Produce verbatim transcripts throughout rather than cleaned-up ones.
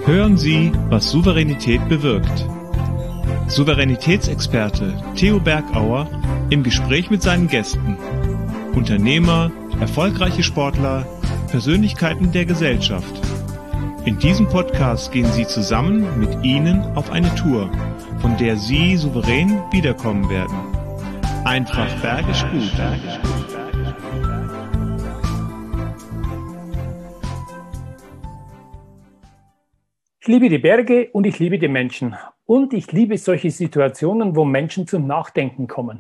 Hören Sie, was Souveränität bewirkt. Souveränitätsexperte Theo Bergauer im Gespräch mit seinen Gästen. Unternehmer, erfolgreiche Sportler, Persönlichkeiten der Gesellschaft. In diesem Podcast gehen Sie zusammen mit Ihnen auf eine Tour, von der Sie souverän wiederkommen werden. Einfach bergisch gut. Ich liebe die Berge und ich liebe die Menschen. Und ich liebe solche Situationen, wo Menschen zum Nachdenken kommen.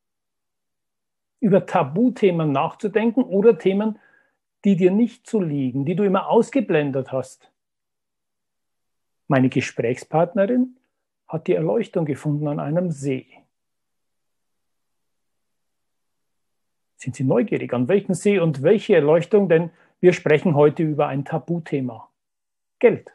Über Tabuthemen nachzudenken oder Themen, die dir nicht so liegen, die du immer ausgeblendet hast. Meine Gesprächspartnerin hat die Erleuchtung gefunden an einem See. Sind Sie neugierig, an welchen See und welche Erleuchtung? Denn wir sprechen heute über ein Tabuthema. Geld.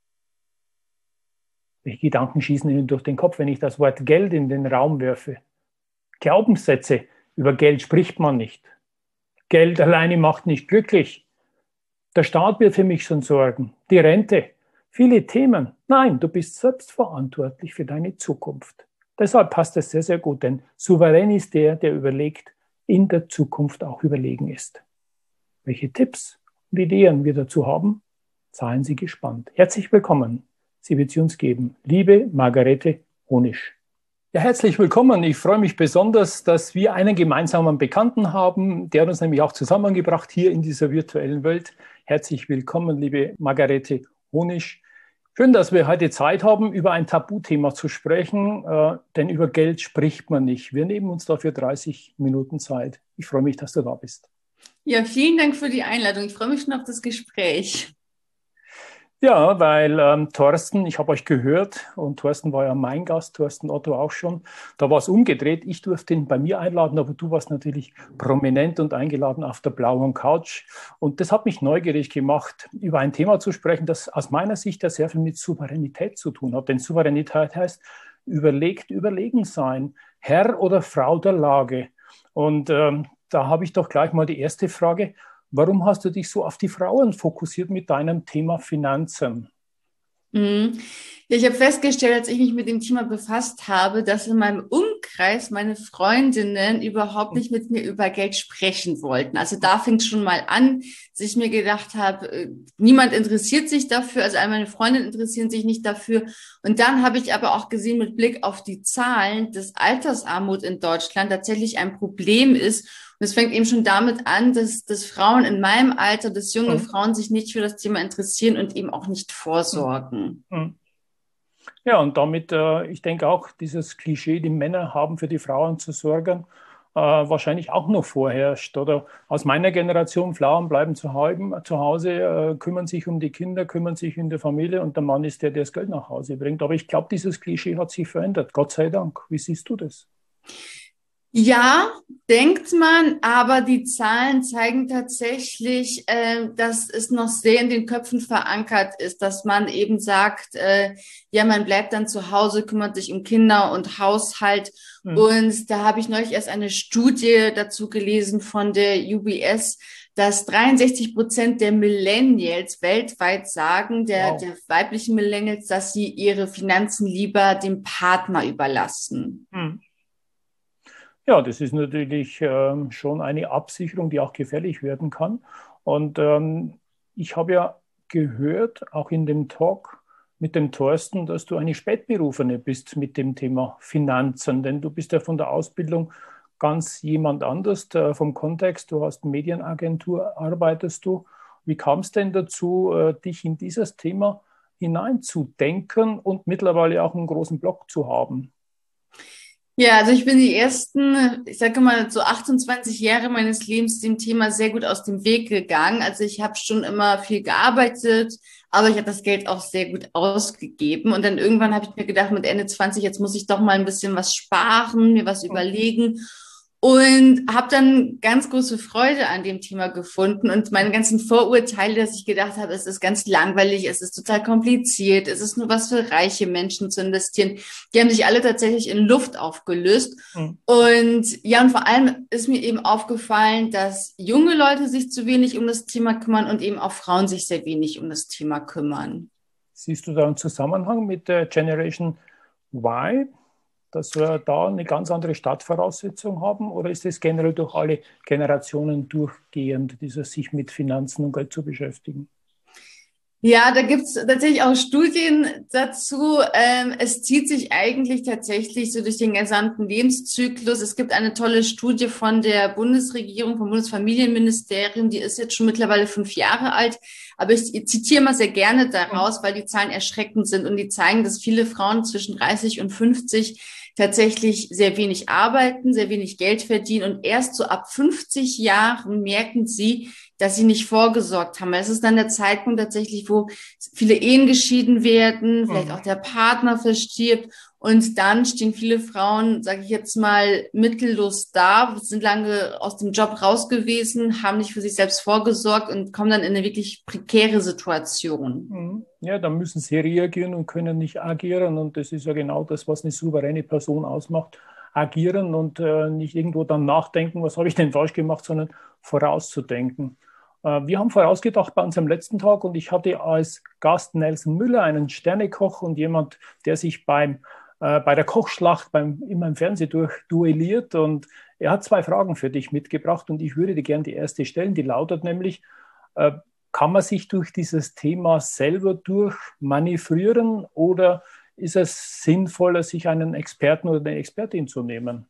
Welche Gedanken schießen Ihnen durch den Kopf, wenn ich das Wort Geld in den Raum werfe? Glaubenssätze, über Geld spricht man nicht. Geld alleine macht nicht glücklich. Der Staat wird für mich schon sorgen. Die Rente. Viele Themen. Nein, du bist selbst verantwortlich für deine Zukunft. Deshalb passt es sehr, sehr gut, denn souverän ist der, der überlegt, in der Zukunft auch überlegen ist. Welche Tipps und Ideen wir dazu haben, seien Sie gespannt. Herzlich willkommen. Sie wird sie uns geben. Liebe Margarete Honisch. Ja, herzlich willkommen. Ich freue mich besonders, dass wir einen gemeinsamen Bekannten haben, der uns nämlich auch zusammengebracht hier in dieser virtuellen Welt. Herzlich willkommen, liebe Margarete Honisch. Schön, dass wir heute Zeit haben, über ein Tabuthema zu sprechen, äh, denn über Geld spricht man nicht. Wir nehmen uns dafür dreißig Minuten Zeit. Ich freue mich, dass du da bist. Ja, vielen Dank für die Einladung. Ich freue mich schon auf das Gespräch. Ja, weil ähm, Thorsten, ich habe euch gehört und Thorsten war ja mein Gast, Thorsten Otto auch schon. Da war es umgedreht. Ich durfte ihn bei mir einladen, aber du warst natürlich prominent und eingeladen auf der blauen Couch. Und das hat mich neugierig gemacht, über ein Thema zu sprechen, das aus meiner Sicht ja sehr viel mit Souveränität zu tun hat. Denn Souveränität heißt überlegt, überlegen sein, Herr oder Frau der Lage. Und ähm, da habe ich doch gleich mal die erste Frage. Warum hast du dich so auf die Frauen fokussiert mit deinem Thema Finanzen? Mhm. Ja, ich habe festgestellt, als ich mich mit dem Thema befasst habe, dass in meinem Umkreis meine Freundinnen überhaupt nicht mit mir über Geld sprechen wollten. Also da fing es schon mal an, dass ich mir gedacht habe, niemand interessiert sich dafür, also all meine Freundinnen interessieren sich nicht dafür. Und dann habe ich aber auch gesehen, mit Blick auf die Zahlen, dass Altersarmut in Deutschland tatsächlich ein Problem ist. Und es fängt eben schon damit an, dass, dass Frauen in meinem Alter, dass junge mhm. Frauen sich nicht für das Thema interessieren und eben auch nicht vorsorgen. Mhm. Ja, und damit, äh, ich denke auch, dieses Klischee, die Männer haben für die Frauen zu sorgen, äh, wahrscheinlich auch noch vorherrscht. Oder aus meiner Generation, Frauen bleiben zu, halben, zu Hause, äh, kümmern sich um die Kinder, kümmern sich in der Familie und der Mann ist der, der das Geld nach Hause bringt. Aber ich glaube, dieses Klischee hat sich verändert. Gott sei Dank. Wie siehst du das? Ja, denkt man, aber die Zahlen zeigen tatsächlich, äh, dass es noch sehr in den Köpfen verankert ist, dass man eben sagt, äh, ja, man bleibt dann zu Hause, kümmert sich um Kinder und Haushalt. Mhm. Und da habe ich neulich erst eine Studie dazu gelesen von der U B S, dass dreiundsechzig Prozent der Millennials weltweit sagen, der, wow. der weiblichen Millennials, dass sie ihre Finanzen lieber dem Partner überlassen. Mhm. Ja, das ist natürlich ähm, schon eine Absicherung, die auch gefährlich werden kann. Und ähm, ich habe ja gehört, auch in dem Talk mit dem Thorsten, dass du eine Spätberufene bist mit dem Thema Finanzen. Denn du bist ja von der Ausbildung ganz jemand anders, äh, vom Kontext. Du hast Medienagentur, arbeitest du. Wie kam es denn dazu, äh, dich in dieses Thema hineinzudenken und mittlerweile auch einen großen Blog zu haben? Ja, also ich bin die ersten, ich sage mal, so achtundzwanzig Jahre meines Lebens dem Thema sehr gut aus dem Weg gegangen. Also ich habe schon immer viel gearbeitet, aber ich habe das Geld auch sehr gut ausgegeben. Und dann irgendwann habe ich mir gedacht, mit Ende zwanzig, jetzt muss ich doch mal ein bisschen was sparen, mir was überlegen. Und habe dann ganz große Freude an dem Thema gefunden und meine ganzen Vorurteile, dass ich gedacht habe, es ist ganz langweilig, es ist total kompliziert, es ist nur was für reiche Menschen zu investieren. Die haben sich alle tatsächlich in Luft aufgelöst. Mhm. Und ja, und vor allem ist mir eben aufgefallen, dass junge Leute sich zu wenig um das Thema kümmern und eben auch Frauen sich sehr wenig um das Thema kümmern. Siehst du da einen Zusammenhang mit der Generation Y, dass wir da eine ganz andere Startvoraussetzung haben? Oder ist es generell durch alle Generationen durchgehend, dieses sich mit Finanzen und Geld zu beschäftigen? Ja, da gibt's tatsächlich auch Studien dazu. Ähm, es zieht sich eigentlich tatsächlich so durch den gesamten Lebenszyklus. Es gibt eine tolle Studie von der Bundesregierung, vom Bundesfamilienministerium, die ist jetzt schon mittlerweile fünf Jahre alt. Aber ich zitiere mal sehr gerne daraus, weil die Zahlen erschreckend sind und die zeigen, dass viele Frauen zwischen dreißig und fünfzig tatsächlich sehr wenig arbeiten, sehr wenig Geld verdienen und erst so ab fünfzig Jahren merken sie, dass sie nicht vorgesorgt haben. Es ist dann der Zeitpunkt tatsächlich, wo viele Ehen geschieden werden, vielleicht auch der Partner verstirbt und dann stehen viele Frauen, sage ich jetzt mal, mittellos da, sind lange aus dem Job raus gewesen, haben nicht für sich selbst vorgesorgt und kommen dann in eine wirklich prekäre Situation. Ja, dann müssen sie reagieren und können nicht agieren und das ist ja genau das, was eine souveräne Person ausmacht. Agieren und äh, nicht irgendwo dann nachdenken, was habe ich denn falsch gemacht, sondern vorauszudenken. Äh, wir haben vorausgedacht bei unserem letzten Tag und ich hatte als Gast Nelson Müller, einen Sternekoch und jemand, der sich beim, äh, bei der Kochschlacht beim, immer im Fernsehen durch duelliert und er hat zwei Fragen für dich mitgebracht und ich würde dir gerne die erste stellen, die lautet nämlich, äh, kann man sich durch dieses Thema selber durchmanövrieren oder ist es sinnvoller, sich einen Experten oder eine Expertin zu nehmen?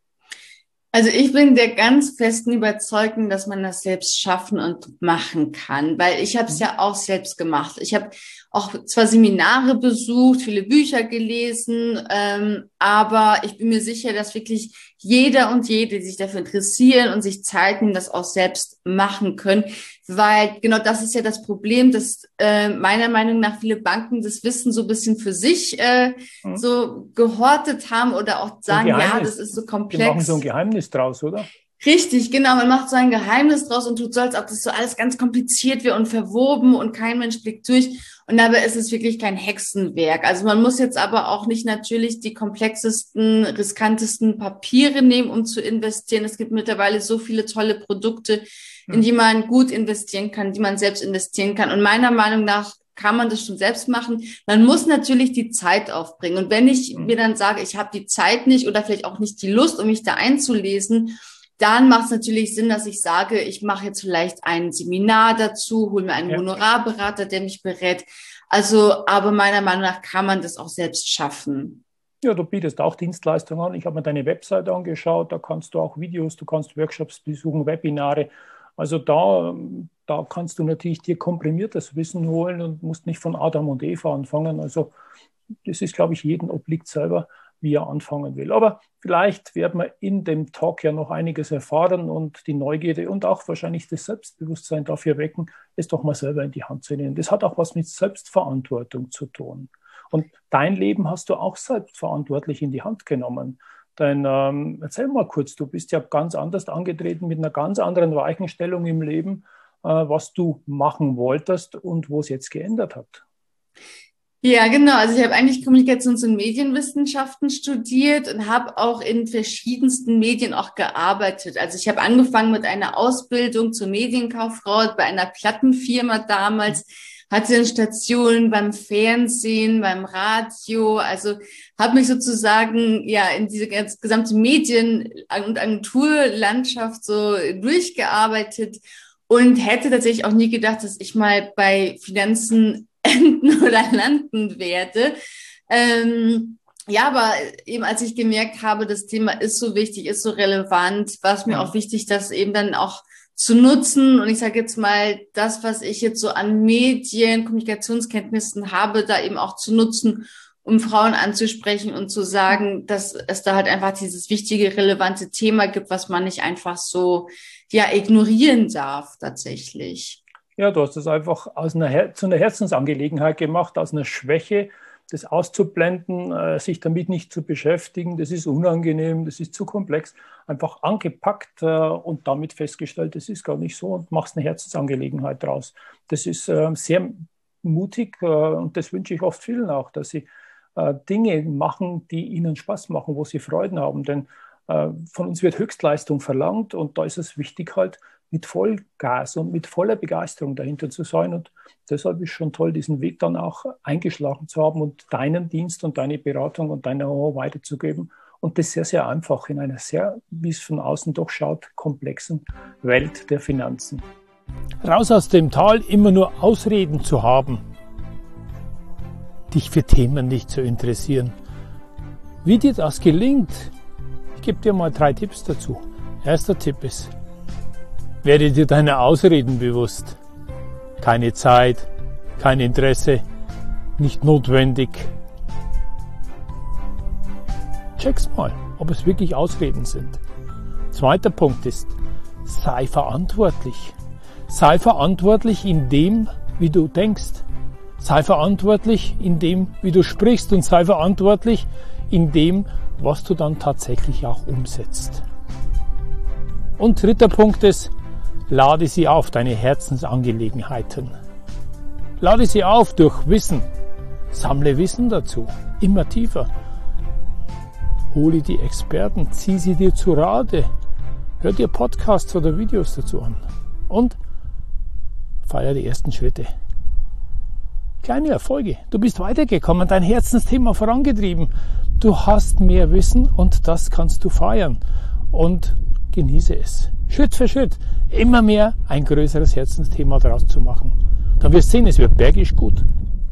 Also ich bin der ganz festen Überzeugung, dass man das selbst schaffen und machen kann, weil ich habe es ja auch selbst gemacht. Ich habe auch zwar Seminare besucht, viele Bücher gelesen, ähm, aber ich bin mir sicher, dass wirklich jeder und jede, die sich dafür interessieren und sich Zeit nehmen, das auch selbst machen können, weil genau das ist ja das Problem, dass äh, meiner Meinung nach viele Banken das Wissen so ein bisschen für sich äh, mhm. so gehortet haben oder auch sagen, ja, das ist so komplex. Die machen so ein Geheimnis draus, oder? Richtig, genau. Man macht so ein Geheimnis draus und tut so, als ob das so alles ganz kompliziert wäre und verwoben und kein Mensch blickt durch. Und dabei ist es wirklich kein Hexenwerk. Also man muss jetzt aber auch nicht natürlich die komplexesten, riskantesten Papiere nehmen, um zu investieren. Es gibt mittlerweile so viele tolle Produkte, in die man gut investieren kann, die man selbst investieren kann. Und meiner Meinung nach kann man das schon selbst machen. Man muss natürlich die Zeit aufbringen. Und wenn ich mir dann sage, ich habe die Zeit nicht oder vielleicht auch nicht die Lust, um mich da einzulesen, dann macht es natürlich Sinn, dass ich sage, ich mache jetzt vielleicht ein Seminar dazu, hole mir einen ja. Honorarberater, der mich berät. Also, aber meiner Meinung nach kann man das auch selbst schaffen. Ja, du bietest auch Dienstleistungen an. Ich habe mir deine Webseite angeschaut, da kannst du auch Videos, du kannst Workshops besuchen, Webinare. Also da, da kannst du natürlich dir komprimiertes Wissen holen und musst nicht von Adam und Eva anfangen. Also das ist, glaube ich, jedem obliegt selber, wie er anfangen will. Aber vielleicht werden wir in dem Talk ja noch einiges erfahren und die Neugierde und auch wahrscheinlich das Selbstbewusstsein dafür wecken, es doch mal selber in die Hand zu nehmen. Das hat auch was mit Selbstverantwortung zu tun. Und dein Leben hast du auch selbstverantwortlich in die Hand genommen. Denn ähm, erzähl mal kurz, du bist ja ganz anders angetreten mit einer ganz anderen Weichenstellung im Leben, äh, was du machen wolltest und wo es jetzt geändert hat. Ja, genau. Also ich habe eigentlich Kommunikations- und Medienwissenschaften studiert und habe auch in verschiedensten Medien auch gearbeitet. Also ich habe angefangen mit einer Ausbildung zur Medienkauffrau bei einer Plattenfirma damals, hatte dann Stationen beim Fernsehen, beim Radio, also habe mich sozusagen ja in diese ganze gesamte Medien- und Agenturlandschaft so durchgearbeitet und hätte tatsächlich auch nie gedacht, dass ich mal bei Finanzen enden oder landen werde. Ähm, ja, aber eben als ich gemerkt habe, das Thema ist so wichtig, ist so relevant, war es mir auch wichtig, das eben dann auch zu nutzen. Und ich sage jetzt mal, das, was ich jetzt so an Medien, Kommunikationskenntnissen habe, da eben auch zu nutzen, um Frauen anzusprechen und zu sagen, dass es da halt einfach dieses wichtige, relevante Thema gibt, was man nicht einfach so ja ignorieren darf tatsächlich. Ja, du hast das einfach aus einer Her- zu einer Herzensangelegenheit gemacht, aus einer Schwäche, das auszublenden, äh, sich damit nicht zu beschäftigen, das ist unangenehm, das ist zu komplex, einfach angepackt äh, und damit festgestellt, das ist gar nicht so und machst eine Herzensangelegenheit draus. Das ist äh, sehr mutig äh, und das wünsche ich oft vielen auch, dass sie äh, Dinge machen, die ihnen Spaß machen, wo sie Freuden haben, denn äh, von uns wird Höchstleistung verlangt und da ist es wichtig halt, mit Vollgas und mit voller Begeisterung dahinter zu sein. Und deshalb ist schon toll, diesen Weg dann auch eingeschlagen zu haben und deinen Dienst und deine Beratung und deine Know-how weiterzugeben. Und das sehr, sehr einfach in einer sehr, wie es von außen doch schaut, komplexen Welt der Finanzen. Raus aus dem Tal, immer nur Ausreden zu haben, dich für Themen nicht zu interessieren. Wie dir das gelingt, ich gebe dir mal drei Tipps dazu. Erster Tipp ist, werde dir deine Ausreden bewusst. Keine Zeit, kein Interesse, nicht notwendig. Check's mal, ob es wirklich Ausreden sind. Zweiter Punkt ist, sei verantwortlich. Sei verantwortlich in dem, wie du denkst. Sei verantwortlich in dem, wie du sprichst und sei verantwortlich in dem, was du dann tatsächlich auch umsetzt. Und dritter Punkt ist, lade sie auf, deine Herzensangelegenheiten. Lade sie auf durch Wissen. Sammle Wissen dazu, immer tiefer. Hole die Experten, zieh sie dir zu Rate. Hör dir Podcasts oder Videos dazu an. Und feier die ersten Schritte. Kleine Erfolge. Du bist weitergekommen, dein Herzensthema vorangetrieben. Du hast mehr Wissen und das kannst du feiern. Und genieße es. Schritt für Schritt. Immer mehr ein größeres Herzensthema daraus zu machen. Dann wirst du sehen, es wird bergisch gut.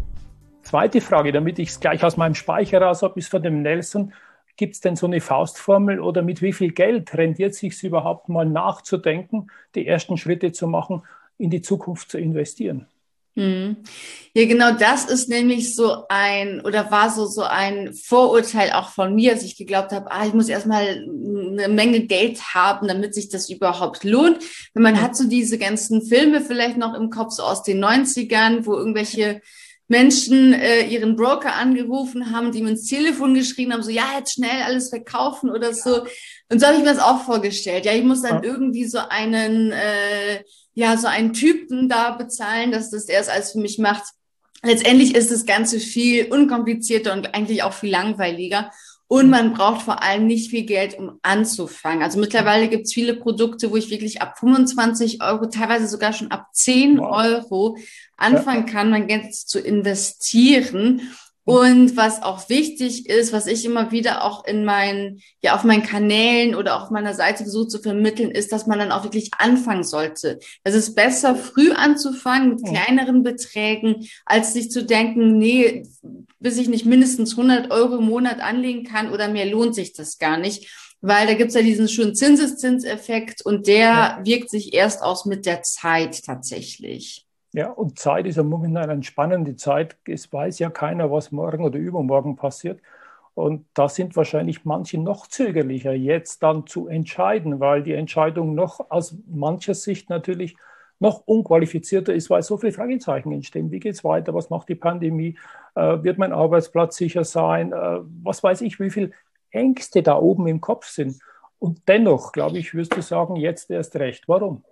Zweite Frage, damit ich es gleich aus meinem Speicher raus habe, ist von dem Nelson. Gibt es denn so eine Faustformel oder mit wie viel Geld rendiert es sich überhaupt mal nachzudenken, die ersten Schritte zu machen, in die Zukunft zu investieren? Hm. Ja, genau das ist nämlich so ein, oder war so, so ein Vorurteil auch von mir, dass ich geglaubt habe, ah, ich muss erstmal eine Menge Geld haben, damit sich das überhaupt lohnt. Wenn man hat so diese ganzen Filme vielleicht noch im Kopf, so aus den neunzigern, wo irgendwelche Menschen äh, ihren Broker angerufen haben, die ihm ins Telefon geschrien haben, so, ja, jetzt schnell alles verkaufen oder so. Und so habe ich mir das auch vorgestellt. Ja, ich muss dann ja. irgendwie so einen, äh, ja, so einen Typen da bezahlen, dass das erst alles für mich macht. Letztendlich ist das Ganze viel unkomplizierter und eigentlich auch viel langweiliger. Und man braucht vor allem nicht viel Geld, um anzufangen. Also mittlerweile gibt es viele Produkte, wo ich wirklich ab fünfundzwanzig Euro, teilweise sogar schon ab zehn wow. Euro anfangen kann, mein Geld zu investieren. Und was auch wichtig ist, was ich immer wieder auch in meinen, ja, auf meinen Kanälen oder auf meiner Seite versuche zu vermitteln, ist, dass man dann auch wirklich anfangen sollte. Es ist besser, früh anzufangen mit kleineren Beträgen, als sich zu denken, nee, bis ich nicht mindestens hundert Euro im Monat anlegen kann oder mehr lohnt sich das gar nicht. Weil da gibt's ja diesen schönen Zinseszinseffekt und der ja. wirkt sich erst aus mit der Zeit tatsächlich. Ja, und Zeit ist ja momentan eine spannende Zeit. Es weiß ja keiner, was morgen oder übermorgen passiert. Und da sind wahrscheinlich manche noch zögerlicher, jetzt dann zu entscheiden, weil die Entscheidung noch aus mancher Sicht natürlich noch unqualifizierter ist, weil so viele Fragezeichen entstehen. Wie geht es weiter? Was macht die Pandemie? Äh, wird mein Arbeitsplatz sicher sein? Äh, was weiß ich, wie viele Ängste da oben im Kopf sind. Und dennoch, glaube ich, wirst du sagen, jetzt erst recht. Warum?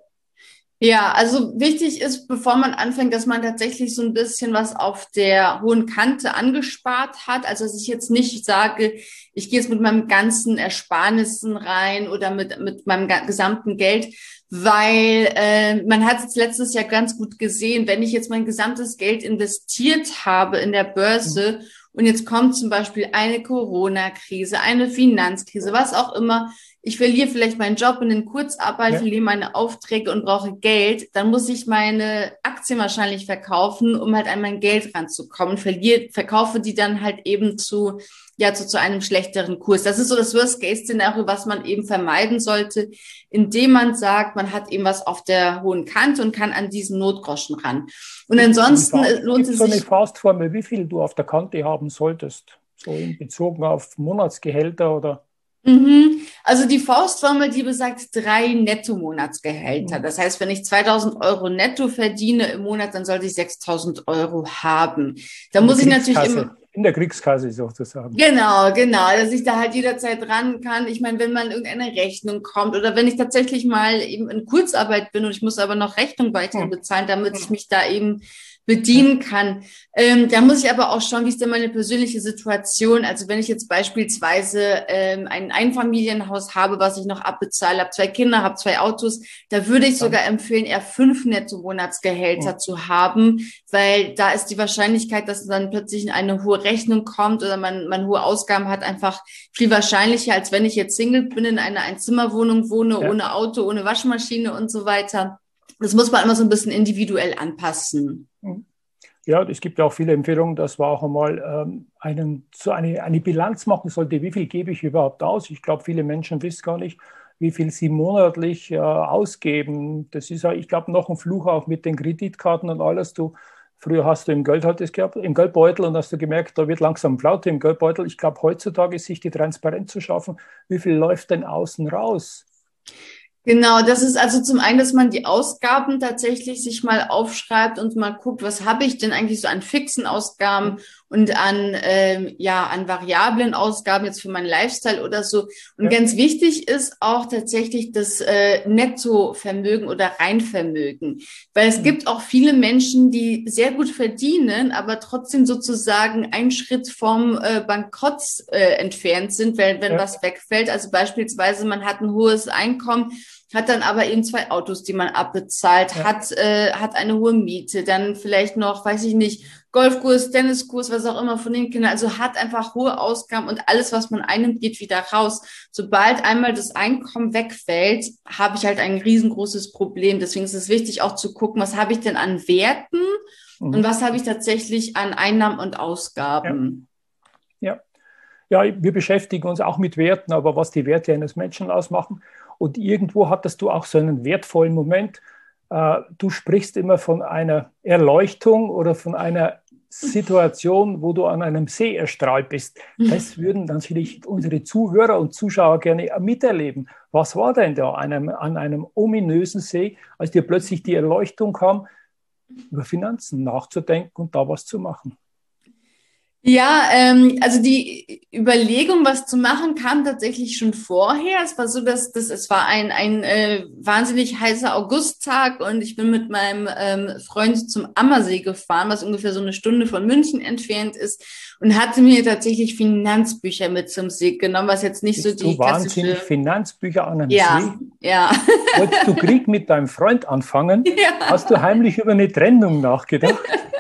Ja, also wichtig ist, bevor man anfängt, dass man tatsächlich so ein bisschen was auf der hohen Kante angespart hat. Also dass ich jetzt nicht sage, ich gehe jetzt mit meinem ganzen Ersparnissen rein oder mit mit meinem gesamten Geld, weil äh, man hat es letztes Jahr ganz gut gesehen, wenn ich jetzt mein gesamtes Geld investiert habe in der Börse mhm. und jetzt kommt zum Beispiel eine Corona-Krise, eine Finanzkrise, was auch immer, ich verliere vielleicht meinen Job in den Kurzarbeit, ja. verliere meine Aufträge und brauche Geld, dann muss ich meine Aktien wahrscheinlich verkaufen, um halt an mein Geld ranzukommen. Verliere, verkaufe die dann halt eben zu, ja, zu, zu einem schlechteren Kurs. Das ist so das Worst-Case-Szenario, was man eben vermeiden sollte, indem man sagt, man hat eben was auf der hohen Kante und kann an diesen Notgroschen ran. Und ansonsten lohnt es sich... So eine Faustformel, wie viel du auf der Kante haben solltest, so in Bezug auf Monatsgehälter oder... Mhm. Also die Faustformel, die besagt drei Netto-Monatsgehälter. Das heißt, wenn ich zweitausend Euro netto verdiene im Monat, dann sollte ich sechstausend Euro haben. Da muss ich natürlich immer... In der Kriegskasse sozusagen. Genau, genau, dass ich da halt jederzeit ran kann. Ich meine, wenn mal irgendeine Rechnung kommt oder wenn ich tatsächlich mal eben in Kurzarbeit bin und ich muss aber noch Rechnung weiter bezahlen, damit ich mich da eben bedienen kann. Ähm, da muss ich aber auch schauen, wie ist denn meine persönliche Situation. Also wenn ich jetzt beispielsweise ähm, ein Einfamilienhaus habe, was ich noch abbezahle, habe zwei Kinder, habe zwei Autos, da würde ich sogar empfehlen, eher fünf Netto-Monatsgehälter mhm. zu haben, weil da ist die Wahrscheinlichkeit, dass dann plötzlich eine hohe Rechnung kommt oder man, man hohe Ausgaben hat, einfach viel wahrscheinlicher, als wenn ich jetzt Single bin, in einer Einzimmerwohnung wohne, ja. ohne Auto, ohne Waschmaschine und so weiter. Das muss man immer so ein bisschen individuell anpassen. Ja, es gibt ja auch viele Empfehlungen, dass man auch einmal ähm, einen, so eine, eine Bilanz machen sollte. Wie viel gebe ich überhaupt aus? Ich glaube, viele Menschen wissen gar nicht, wie viel sie monatlich äh, ausgeben. Das ist ja, ich glaube, noch ein Fluch auch mit den Kreditkarten und alles. Du, früher hast du im Geld halt das gehabt, im Geldbeutel, und hast du gemerkt, da wird langsam Flaute im Geldbeutel. Ich glaube, heutzutage ist sich die Transparenz zu schaffen. Wie viel läuft denn außen raus? Genau, das ist also zum einen, dass man die Ausgaben tatsächlich sich mal aufschreibt und mal guckt, was habe ich denn eigentlich so an fixen Ausgaben und an ähm, ja an variablen Ausgaben jetzt für meinen Lifestyle oder so. Und ja. ganz wichtig ist auch tatsächlich das äh, Nettovermögen oder Reinvermögen, weil es mhm. gibt auch viele Menschen, die sehr gut verdienen, aber trotzdem sozusagen einen Schritt vom äh, Bankrott äh, entfernt sind, wenn, wenn ja. was wegfällt. Also beispielsweise man hat ein hohes Einkommen, hat dann aber eben zwei Autos, die man abbezahlt, ja. hat äh, hat eine hohe Miete, dann vielleicht noch, weiß ich nicht, Golfkurs, Tenniskurs, was auch immer von den Kindern, also hat einfach hohe Ausgaben und alles, was man einnimmt, geht wieder raus. Sobald einmal das Einkommen wegfällt, habe ich halt ein riesengroßes Problem. Deswegen ist es wichtig auch zu gucken, was habe ich denn an Werten mhm. und was habe ich tatsächlich an Einnahmen und Ausgaben. Ja. ja, ja, wir beschäftigen uns auch mit Werten, aber was die Werte eines Menschen ausmachen. Und irgendwo hattest du auch so einen wertvollen Moment. Du sprichst immer von einer Erleuchtung oder von einer Situation, wo du an einem See erstrahlt bist. Das würden natürlich unsere Zuhörer und Zuschauer gerne miterleben. Was war denn da an einem, an einem ominösen See, als dir plötzlich die Erleuchtung kam, über Finanzen nachzudenken und da was zu machen? Ja, ähm, also die Überlegung, was zu machen, kam tatsächlich schon vorher. Es war so, dass, dass es war ein ein äh, wahnsinnig heißer Augusttag und ich bin mit meinem ähm, Freund zum Ammersee gefahren, was ungefähr so eine Stunde von München entfernt ist, und hatte mir tatsächlich Finanzbücher mit zum See genommen, was jetzt nicht Bist so die du wahnsinnig klassische... Finanzbücher an einem ja, See? Ja, Wolltest du Krieg mit deinem Freund anfangen? Ja. Hast du heimlich über eine Trennung nachgedacht?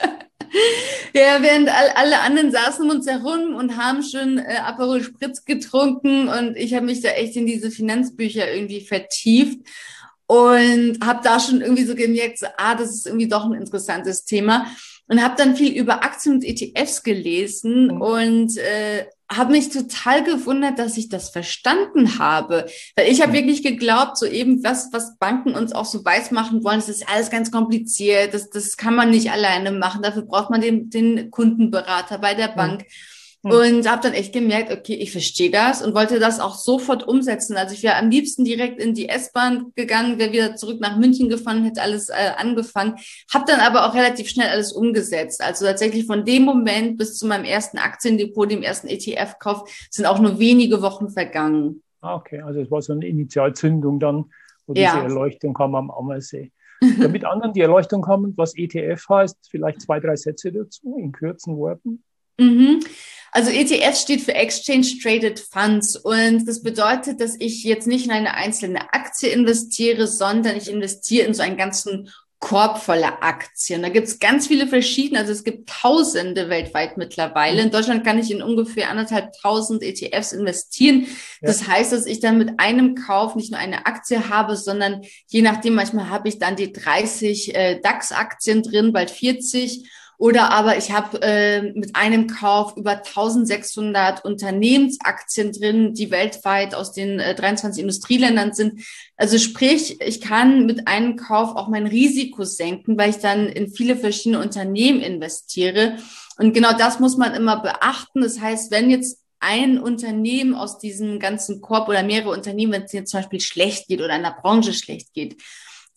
Ja, während all, alle anderen saßen um uns herum und haben schon äh, Aperol Spritz getrunken und ich habe mich da echt in diese Finanzbücher irgendwie vertieft und habe da schon irgendwie so gemerkt, so, ah, das ist irgendwie doch ein interessantes Thema, und habe dann viel über Aktien und E T Fs gelesen mhm. und äh, habe mich total gewundert, dass ich das verstanden habe. Weil ich habe wirklich geglaubt, so eben was, was Banken uns auch so weiß machen wollen, das ist alles ganz kompliziert, das, das kann man nicht alleine machen, dafür braucht man den, den Kundenberater bei der Bank. Mhm. Und habe dann echt gemerkt, okay, ich verstehe das und wollte das auch sofort umsetzen. Also ich wäre am liebsten direkt in die S-Bahn gegangen, wäre wieder zurück nach München gefahren, hätte alles äh, angefangen. Habe dann aber auch relativ schnell alles umgesetzt. Also tatsächlich von dem Moment bis zu meinem ersten Aktiendepot, dem ersten E T F-Kauf, sind auch nur wenige Wochen vergangen. Ah, okay, also es war so eine Initialzündung dann, wo ja. diese Erleuchtung kam am Ammersee. Damit anderen die Erleuchtung kommen, was E T F heißt, vielleicht zwei, drei Sätze dazu in kurzen Worten. Mhm. Also E T F steht für Exchange Traded Funds und das bedeutet, dass ich jetzt nicht in eine einzelne Aktie investiere, sondern ich investiere in so einen ganzen Korb voller Aktien. Da gibt es ganz viele verschiedene, also es gibt Tausende weltweit mittlerweile. In Deutschland kann ich in ungefähr anderthalb tausend E T Fs investieren. Das ja. heißt, dass ich dann mit einem Kauf nicht nur eine Aktie habe, sondern je nachdem, manchmal habe ich dann die dreißig äh, DAX-Aktien drin, bald vierzig. Oder aber ich habe äh, mit einem Kauf über eintausendsechshundert Unternehmensaktien drin, die weltweit aus den äh, dreiundzwanzig Industrieländern sind. Also sprich, ich kann mit einem Kauf auch mein Risiko senken, weil ich dann in viele verschiedene Unternehmen investiere. Und genau das muss man immer beachten. Das heißt, wenn jetzt ein Unternehmen aus diesem ganzen Korb oder mehrere Unternehmen, wenn es jetzt zum Beispiel schlecht geht oder in der Branche schlecht geht,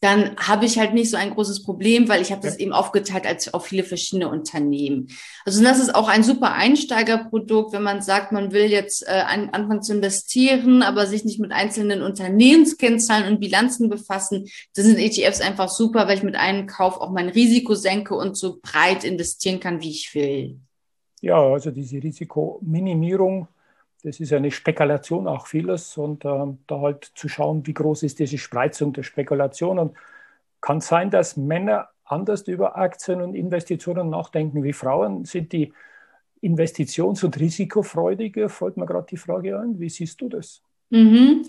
dann habe ich halt nicht so ein großes Problem, weil ich habe das ja. eben aufgeteilt als auf viele verschiedene Unternehmen. Also das ist auch ein super Einsteigerprodukt, wenn man sagt, man will jetzt äh, an, anfangen zu investieren, aber sich nicht mit einzelnen Unternehmenskennzahlen und Bilanzen befassen. Da sind E T Fs einfach super, weil ich mit einem Kauf auch mein Risiko senke und so breit investieren kann, wie ich will. Ja, also diese Risikominimierung, das ist eine Spekulation auch vieles und äh, da halt zu schauen, wie groß ist diese Spreizung der Spekulation. Und kann sein, dass Männer anders über Aktien und Investitionen nachdenken wie Frauen. Sind die investitions- und risikofreudiger? Fällt mir gerade die Frage ein. Wie siehst du das? Mhm.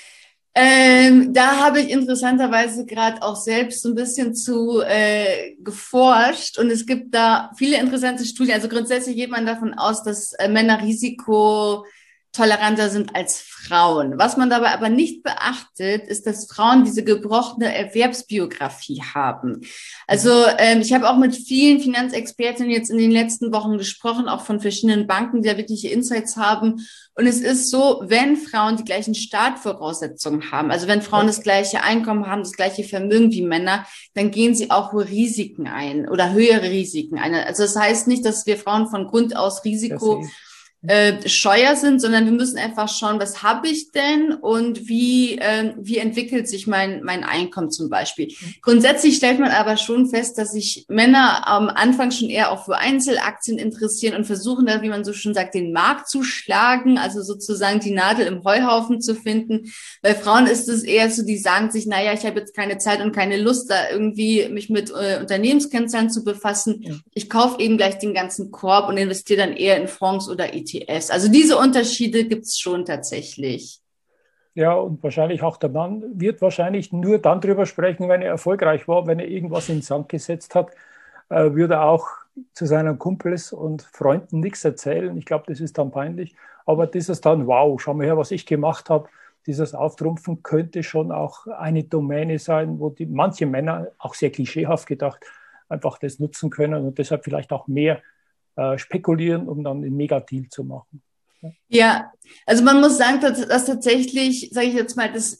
Ähm, da habe ich interessanterweise gerade auch selbst so ein bisschen zu äh, geforscht und es gibt da viele interessante Studien. Also grundsätzlich geht man davon aus, dass äh, Männer Risiko toleranter sind als Frauen. Was man dabei aber nicht beachtet, ist, dass Frauen diese gebrochene Erwerbsbiografie haben. Also ähm, ich habe auch mit vielen Finanzexpertinnen jetzt in den letzten Wochen gesprochen, auch von verschiedenen Banken, die da wirkliche Insights haben. Und es ist so, wenn Frauen die gleichen Startvoraussetzungen haben, also wenn Frauen das gleiche Einkommen haben, das gleiche Vermögen wie Männer, dann gehen sie auch hohe Risiken ein oder höhere Risiken ein. Also das heißt nicht, dass wir Frauen von Grund aus Risiko Äh, scheuer sind, sondern wir müssen einfach schauen, was habe ich denn und wie äh, wie entwickelt sich mein mein Einkommen zum Beispiel. Grundsätzlich stellt man aber schon fest, dass sich Männer am Anfang schon eher auch für Einzelaktien interessieren und versuchen da, wie man so schon sagt, den Markt zu schlagen, also sozusagen die Nadel im Heuhaufen zu finden. Bei Frauen ist es eher so, die sagen sich, naja, ich habe jetzt keine Zeit und keine Lust, da irgendwie mich mit äh, Unternehmenskennzahlen zu befassen. Ja. Ich kaufe eben gleich den ganzen Korb und investiere dann eher in Fonds oder E T Fs. Also diese Unterschiede gibt es schon tatsächlich. Ja, und wahrscheinlich auch der Mann wird wahrscheinlich nur dann drüber sprechen, wenn er erfolgreich war, wenn er irgendwas in den Sand gesetzt hat, äh, würde er auch zu seinen Kumpels und Freunden nichts erzählen. Ich glaube, das ist dann peinlich. Aber dieses dann, wow, schau mal her, was ich gemacht habe, dieses Auftrumpfen könnte schon auch eine Domäne sein, wo die manche Männer, auch sehr klischeehaft gedacht, einfach das nutzen können und deshalb vielleicht auch mehr äh, spekulieren, um dann einen Megadeal zu machen. Ja, also man muss sagen, dass, dass tatsächlich, sage ich jetzt mal, das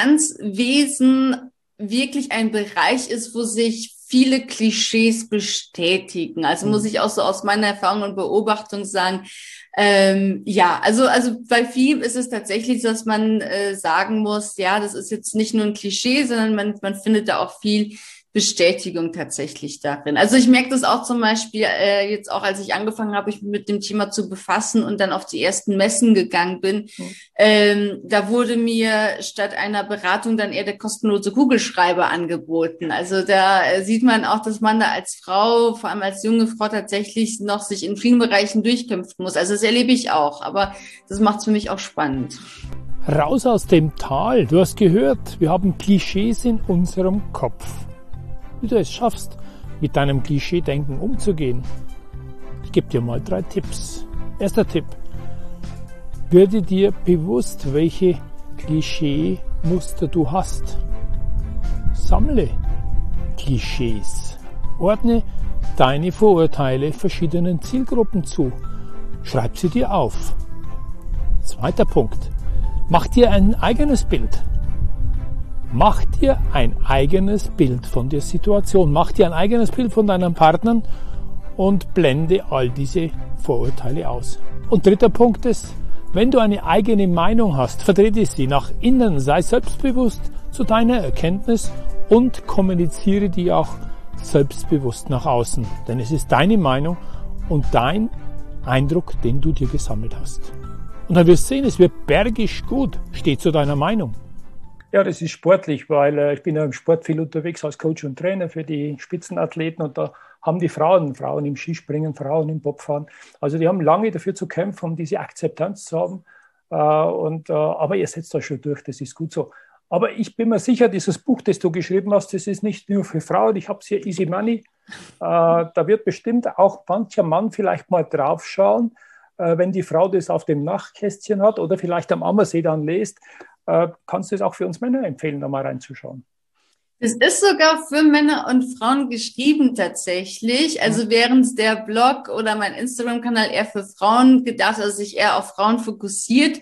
Finanzwesen wirklich ein Bereich ist, wo sich viele Klischees bestätigen. Also mhm. muss ich auch so aus meiner Erfahrung und Beobachtung sagen, ähm, ja, also also bei vielen ist es tatsächlich so, dass man äh, sagen muss, ja, das ist jetzt nicht nur ein Klischee, sondern man man findet da auch viel Bestätigung tatsächlich darin. Also ich merke das auch zum Beispiel äh, jetzt auch, als ich angefangen habe, mich mit dem Thema zu befassen und dann auf die ersten Messen gegangen bin. Mhm. Ähm, da wurde mir statt einer Beratung dann eher der kostenlose Kugelschreiber angeboten. Also da äh, sieht man auch, dass man da als Frau, vor allem als junge Frau, tatsächlich noch sich in vielen Bereichen durchkämpfen muss. Also das erlebe ich auch, aber das macht es für mich auch spannend. Raus aus dem Tal. Du hast gehört, wir haben Klischees in unserem Kopf. Wie du es schaffst, mit deinem Klischee-Denken umzugehen. Ich gebe dir mal drei Tipps. Erster Tipp. Werde dir bewusst, welche Klischee-Muster du hast. Sammle Klischees. Ordne deine Vorurteile verschiedenen Zielgruppen zu. Schreib sie dir auf. Zweiter Punkt. Mach dir ein eigenes Bild. Mach dir ein eigenes Bild von der Situation. Mach dir ein eigenes Bild von deinen Partnern und blende all diese Vorurteile aus. Und dritter Punkt ist, wenn du eine eigene Meinung hast, vertrete sie nach innen, sei selbstbewusst zu deiner Erkenntnis und kommuniziere die auch selbstbewusst nach außen. Denn es ist deine Meinung und dein Eindruck, den du dir gesammelt hast. Und dann wirst du sehen, es wird bergisch gut. Steh zu deiner Meinung. Ja, das ist sportlich, weil äh, ich bin ja im Sport viel unterwegs als Coach und Trainer für die Spitzenathleten und da haben die Frauen, Frauen im Skispringen, Frauen im Bobfahren, also die haben lange dafür zu kämpfen, um diese Akzeptanz zu haben. Äh, und, äh, aber ihr setzt das schon durch, das ist gut so. Aber ich bin mir sicher, dieses Buch, das du geschrieben hast, das ist nicht nur für Frauen, ich habe es hier, Easy Money, äh, da wird bestimmt auch mancher Mann vielleicht mal draufschauen, äh, wenn die Frau das auf dem Nachtkästchen hat oder vielleicht am Ammersee dann lest. Äh, kannst du es auch für uns Männer empfehlen, da mal reinzuschauen? Es ist sogar für Männer und Frauen geschrieben tatsächlich. Also während der Blog oder mein Instagram-Kanal eher für Frauen gedacht, also sich eher auf Frauen fokussiert,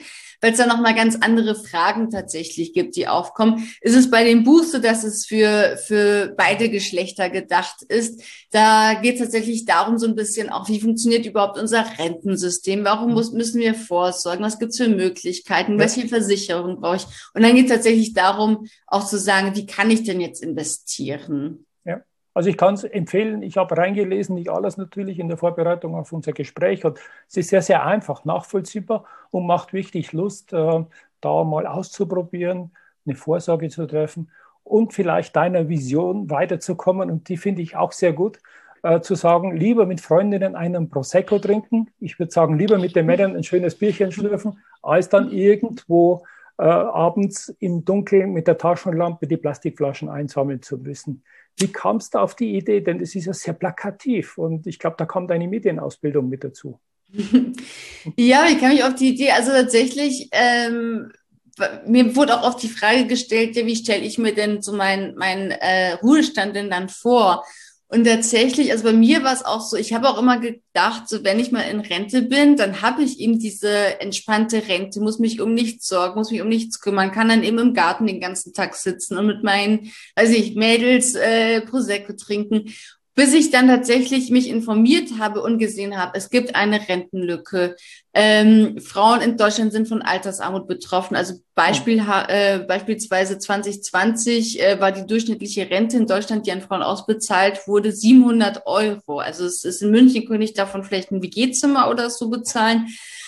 weil es da nochmal ganz andere Fragen tatsächlich gibt, die aufkommen. Ist es bei dem Buch so, dass es für, für beide Geschlechter gedacht ist? Da geht es tatsächlich darum, so ein bisschen auch, wie funktioniert überhaupt unser Rentensystem? Warum muss, müssen wir vorsorgen? Was gibt es für Möglichkeiten? Welche Versicherung brauche ich? Und dann geht es tatsächlich darum, auch zu sagen, wie kann ich denn jetzt investieren? Ja. Also ich kann es empfehlen, ich habe reingelesen, nicht alles natürlich in der Vorbereitung auf unser Gespräch. Und es ist sehr, sehr einfach, nachvollziehbar und macht wirklich Lust, äh, da mal auszuprobieren, eine Vorsorge zu treffen und vielleicht deiner Vision weiterzukommen. Und die finde ich auch sehr gut, äh, zu sagen, lieber mit Freundinnen einen Prosecco trinken. Ich würde sagen, lieber mit den Männern ein schönes Bierchen schlürfen, als dann irgendwo äh, abends im Dunkeln mit der Taschenlampe die Plastikflaschen einsammeln zu müssen. Wie kamst du auf die Idee? Denn es ist ja sehr plakativ und ich glaube, da kommt deine Medienausbildung mit dazu. Ja, ich kam mich auf die Idee, also tatsächlich, ähm, mir wurde auch oft die Frage gestellt, ja, wie stelle ich mir denn so meinen mein, äh, Ruhestand denn dann vor? Und tatsächlich, also bei mir war es auch so, ich habe auch immer gedacht, so wenn ich mal in Rente bin, dann habe ich eben diese entspannte Rente, muss mich um nichts sorgen, muss mich um nichts kümmern, kann dann eben im Garten den ganzen Tag sitzen und mit meinen, weiß ich, Mädels äh, Prosecco trinken. Bis ich dann tatsächlich mich informiert habe und gesehen habe, es gibt eine Rentenlücke. Ähm, Frauen in Deutschland sind von Altersarmut betroffen. Also Beispiel, äh, beispielsweise zwanzig zwanzig äh, war die durchschnittliche Rente in Deutschland, die an Frauen ausbezahlt wurde, siebenhundert Euro. Also es ist in München, könnte ich davon vielleicht ein W G-Zimmer oder so bezahlen.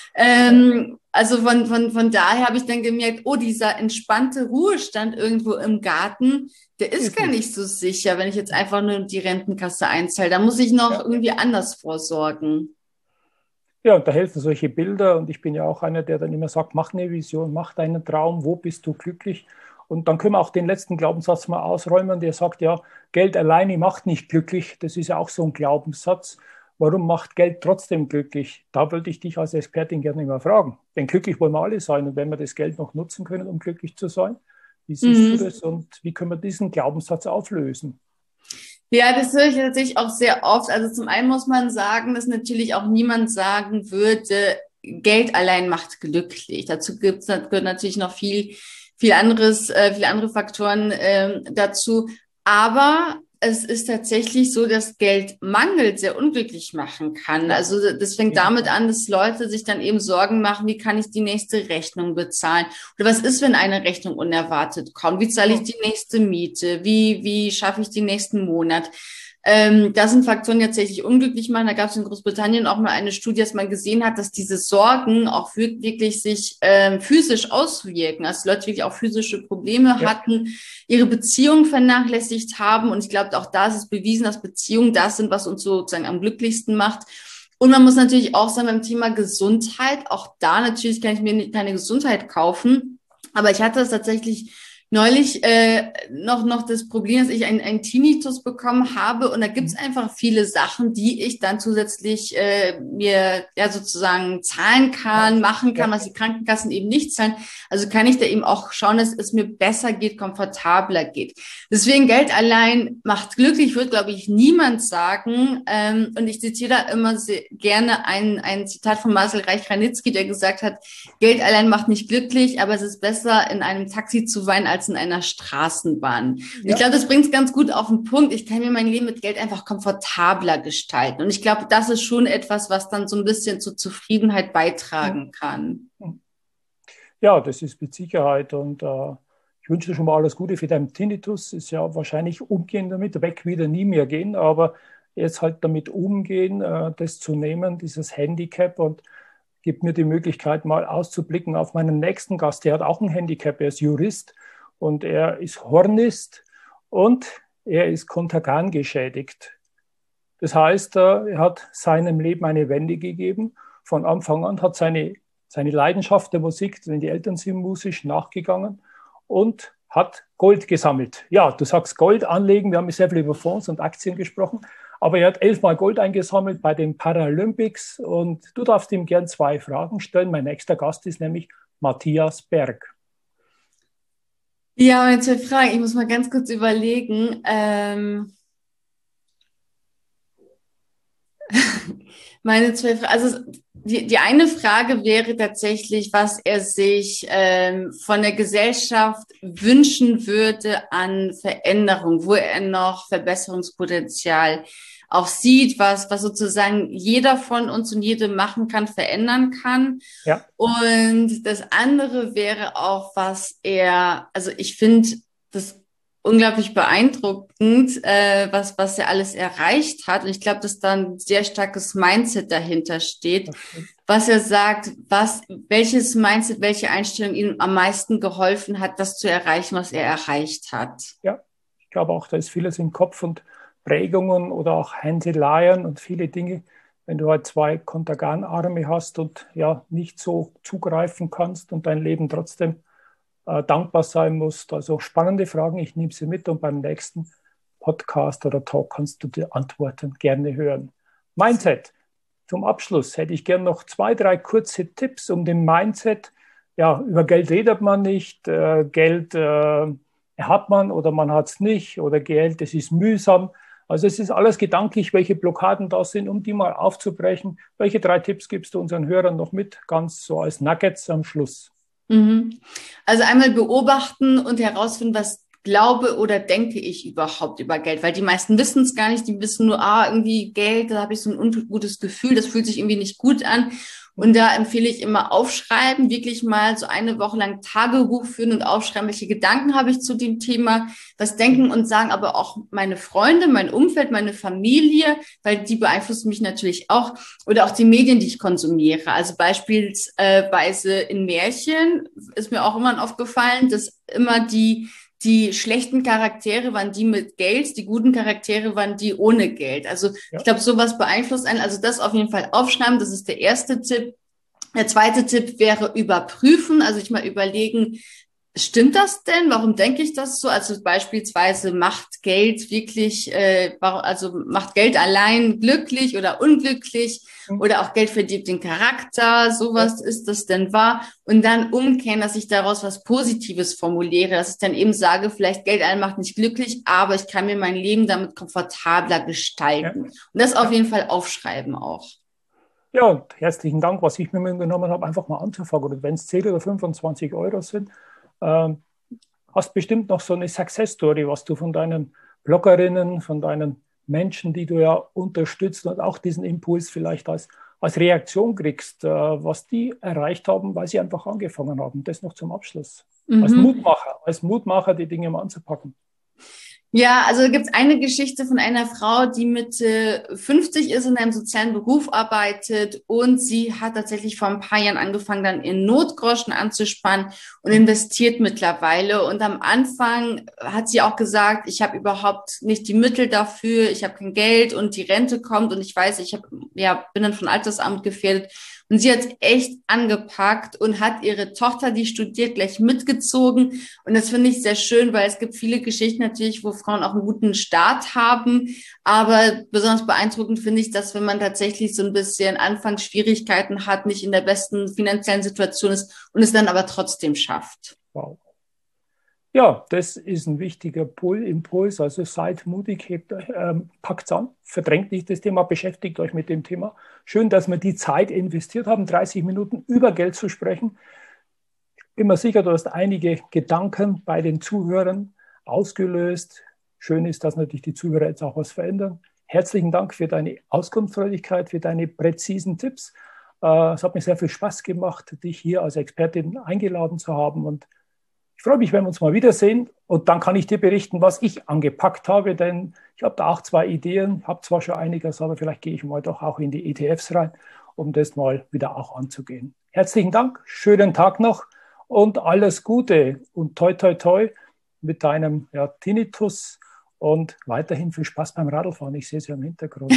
Ähm, also von, von, von daher habe ich dann gemerkt, oh, dieser entspannte Ruhestand irgendwo im Garten, der ist gar nicht so sicher, wenn ich jetzt einfach nur die Rentenkasse einzahle. Da muss ich noch ja. irgendwie anders vorsorgen. Ja, und da helfen solche Bilder. Und ich bin ja auch einer, der dann immer sagt, mach eine Vision, mach deinen Traum, wo bist du glücklich? Und dann können wir auch den letzten Glaubenssatz mal ausräumen, der sagt, ja, Geld alleine macht nicht glücklich. Das ist ja auch so ein Glaubenssatz. Warum macht Geld trotzdem glücklich? Da würde ich dich als Expertin gerne mal fragen. Denn glücklich wollen wir alle sein. Und wenn wir das Geld noch nutzen können, um glücklich zu sein, wie siehst mhm. du das und wie können wir diesen Glaubenssatz auflösen? Ja, das höre ich tatsächlich auch sehr oft. Also zum einen muss man sagen, dass natürlich auch niemand sagen würde, Geld allein macht glücklich. Dazu gibt's, gehört natürlich noch viel, viel anderes, äh, viele andere Faktoren äh, dazu. Aber es ist tatsächlich so, dass Geldmangel sehr unglücklich machen kann. Also das fängt damit an, dass Leute sich dann eben Sorgen machen, wie kann ich die nächste Rechnung bezahlen? Oder was ist, wenn eine Rechnung unerwartet kommt? Wie zahle ich die nächste Miete? Wie, wie schaffe ich den nächsten Monat? Ähm, das sind Faktoren, die tatsächlich unglücklich machen. Da gab es in Großbritannien auch mal eine Studie, dass man gesehen hat, dass diese Sorgen auch wirklich sich ähm, physisch auswirken. Also Leute wirklich auch physische Probleme ja. hatten, ihre Beziehung vernachlässigt haben. Und ich glaube, auch da ist es bewiesen, dass Beziehungen das sind, was uns sozusagen am glücklichsten macht. Und man muss natürlich auch sagen, beim Thema Gesundheit, auch da natürlich kann ich mir keine Gesundheit kaufen. Aber ich hatte es tatsächlich neulich äh, noch noch das Problem, dass ich einen, einen Tinnitus bekommen habe und da gibt es einfach viele Sachen, die ich dann zusätzlich äh, mir ja sozusagen zahlen kann, machen kann, was die Krankenkassen eben nicht zahlen. Also kann ich da eben auch schauen, dass es mir besser geht, komfortabler geht. Deswegen Geld allein macht glücklich, wird glaube ich niemand sagen. Ähm, und ich zitiere da immer sehr gerne ein ein Zitat von Marcel Reich-Ranitzky, der gesagt hat: Geld allein macht nicht glücklich, aber es ist besser, in einem Taxi zu weinen als in einer Straßenbahn. Ja. Ich glaube, das bringt es ganz gut auf den Punkt. Ich kann mir mein Leben mit Geld einfach komfortabler gestalten. Und ich glaube, das ist schon etwas, was dann so ein bisschen zur Zufriedenheit beitragen kann. Ja, das ist mit Sicherheit. Und äh, ich wünsche dir schon mal alles Gute für deinen Tinnitus. Ist ja wahrscheinlich umgehen damit, weg wieder nie mehr gehen. Aber jetzt halt damit umgehen, äh, das zu nehmen, dieses Handicap, und gibt mir die Möglichkeit, mal auszublicken auf meinen nächsten Gast. Der hat auch ein Handicap. Er ist Jurist. Und er ist Hornist und er ist Kontergan geschädigt. Das heißt, er hat seinem Leben eine Wende gegeben. Von Anfang an hat seine, seine Leidenschaft der Musik, denn die Eltern sind musisch, nachgegangen und hat Gold gesammelt. Ja, du sagst Gold anlegen, wir haben sehr viel über Fonds und Aktien gesprochen, aber er hat elfmal Gold eingesammelt bei den Paralympics und du darfst ihm gern zwei Fragen stellen. Mein nächster Gast ist nämlich Matthias Berg. Ja, meine zwei Fragen. Ich muss mal ganz kurz überlegen. Ähm, Meine zwei Fragen, also die, die eine Frage wäre tatsächlich, was er sich ähm, von der Gesellschaft wünschen würde an Veränderung, wo er noch Verbesserungspotenzial auch sieht, was, was sozusagen jeder von uns und jede machen kann, verändern kann. Ja. Und das andere wäre auch, was er, also ich finde das unglaublich beeindruckend, äh, was, was er alles erreicht hat. Und ich glaube, dass da ein sehr starkes Mindset dahinter steht, was er sagt, was, welches Mindset, welche Einstellung ihm am meisten geholfen hat, das zu erreichen, was er erreicht hat. Ja, ich glaube auch, da ist vieles im Kopf und Prägungen oder auch Hänseleien und viele Dinge. Wenn du halt zwei Kontergan-Arme hast und ja nicht so zugreifen kannst und dein Leben trotzdem äh, dankbar sein musst. Also spannende Fragen, ich nehme sie mit und beim nächsten Podcast oder Talk kannst du die Antworten gerne hören. Mindset. Zum Abschluss hätte ich gerne noch zwei, drei kurze Tipps um den Mindset. Ja, über Geld redet man nicht. Äh, Geld äh, hat man oder man hat es nicht. Oder Geld, das ist mühsam. Also es ist alles gedanklich, welche Blockaden da sind, um die mal aufzubrechen. Welche drei Tipps gibst du unseren Hörern noch mit, ganz so als Nuggets am Schluss? Mhm. Also einmal beobachten und herausfinden, was glaube oder denke ich überhaupt über Geld, weil die meisten wissen es gar nicht, die wissen nur, ah, irgendwie Geld, da habe ich so ein ungutes Gefühl, das fühlt sich irgendwie nicht gut an. Und da empfehle ich immer aufschreiben, wirklich mal so eine Woche lang Tagebuch führen und aufschreiben, welche Gedanken habe ich zu dem Thema, was denken und sagen aber auch meine Freunde, mein Umfeld, meine Familie, weil die beeinflussen mich natürlich auch, oder auch die Medien, die ich konsumiere. Also beispielsweise in Märchen ist mir auch immer aufgefallen, dass immer die Die schlechten Charaktere waren die mit Geld, die guten Charaktere waren die ohne Geld. Also ja. Ich glaube, sowas beeinflusst einen. Also das auf jeden Fall aufschreiben, das ist der erste Tipp. Der zweite Tipp wäre überprüfen, also ich mal überlegen, stimmt das denn? Warum denke ich das so? Also beispielsweise macht Geld wirklich, äh, also macht Geld allein glücklich oder unglücklich mhm. oder auch Geld verdirbt den Charakter, sowas ja. Ist das denn wahr? Und dann umkehren, dass ich daraus was Positives formuliere, dass ich dann eben sage, vielleicht Geld allein macht nicht glücklich, aber ich kann mir mein Leben damit komfortabler gestalten. Ja. Und das auf jeden Fall aufschreiben auch. Ja, und herzlichen Dank, was ich mir mitgenommen habe, einfach mal anzufangen. Und wenn es zehn oder fünfundzwanzig Euro sind, Ähm, hast bestimmt noch so eine Success-Story, was du von deinen Bloggerinnen, von deinen Menschen, die du ja unterstützt und auch diesen Impuls vielleicht als, als Reaktion kriegst, äh, was die erreicht haben, weil sie einfach angefangen haben. Das noch zum Abschluss. Mhm. Als Mutmacher, als Mutmacher die Dinge mal anzupacken. Ja, also gibt es eine Geschichte von einer Frau, die Mitte fünfzig ist, in einem sozialen Beruf arbeitet und sie hat tatsächlich vor ein paar Jahren angefangen, dann ihren Notgroschen anzuspannen und investiert mittlerweile. Und am Anfang hat sie auch gesagt, ich habe überhaupt nicht die Mittel dafür, ich habe kein Geld und die Rente kommt und ich weiß, ich hab, ja, bin dann von Altersamt gefährdet. Und sie hat echt angepackt und hat ihre Tochter, die studiert, gleich mitgezogen. Und das finde ich sehr schön, weil es gibt viele Geschichten natürlich, wo Frauen auch einen guten Start haben. Aber besonders beeindruckend finde ich, dass wenn man tatsächlich so ein bisschen Anfangsschwierigkeiten hat, nicht in der besten finanziellen Situation ist und es dann aber trotzdem schafft. Wow. Ja, das ist ein wichtiger Impuls. Also seid mutig, hebt, ähm, packt es an, verdrängt nicht das Thema, beschäftigt euch mit dem Thema. Schön, dass wir die Zeit investiert haben, dreißig Minuten über Geld zu sprechen. Ich bin mir sicher, du hast einige Gedanken bei den Zuhörern ausgelöst. Schön ist, dass natürlich die Zuhörer jetzt auch was verändern. Herzlichen Dank für deine Auskunftsfreudigkeit, für deine präzisen Tipps. Äh, es hat mir sehr viel Spaß gemacht, dich hier als Expertin eingeladen zu haben und ich freue mich, wenn wir uns mal wiedersehen und dann kann ich dir berichten, was ich angepackt habe, denn ich habe da auch zwei Ideen, habe zwar schon einiges, aber vielleicht gehe ich mal doch auch in die E T Fs rein, um das mal wieder auch anzugehen. Herzlichen Dank, schönen Tag noch und alles Gute und toi toi toi mit deinem ja, Tinnitus und weiterhin viel Spaß beim Radlfahren. Ich sehe es ja im Hintergrund.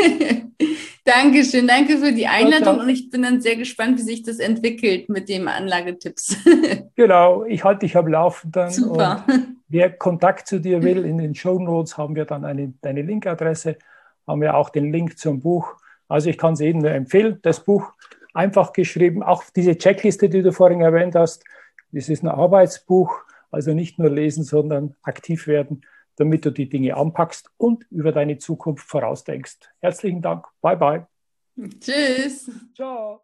Dankeschön, danke für die Einladung und ich bin dann sehr gespannt, wie sich das entwickelt mit den Anlagetipps. Genau, ich halte dich am Laufenden. Super. Und wer Kontakt zu dir will, in den Shownotes haben wir dann eine, deine Linkadresse, haben wir auch den Link zum Buch. Also ich kann es jedem nur empfehlen, das Buch einfach geschrieben, auch diese Checkliste, die du vorhin erwähnt hast, das ist ein Arbeitsbuch, also nicht nur lesen, sondern aktiv werden. damit du die Dinge anpackst und über deine Zukunft vorausdenkst. Herzlichen Dank. Bye, bye. Tschüss. Ciao.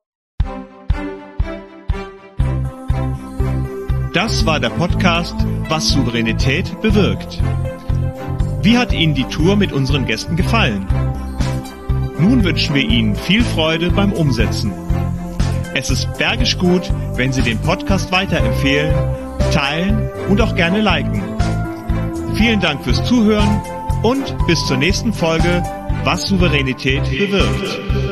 Das war der Podcast Was Souveränität bewirkt. Wie hat Ihnen die Tour mit unseren Gästen gefallen? Nun wünschen wir Ihnen viel Freude beim Umsetzen. Es ist bergisch gut, wenn Sie den Podcast weiterempfehlen, teilen und auch gerne liken. Vielen Dank fürs Zuhören und bis zur nächsten Folge Was Souveränität bewirkt.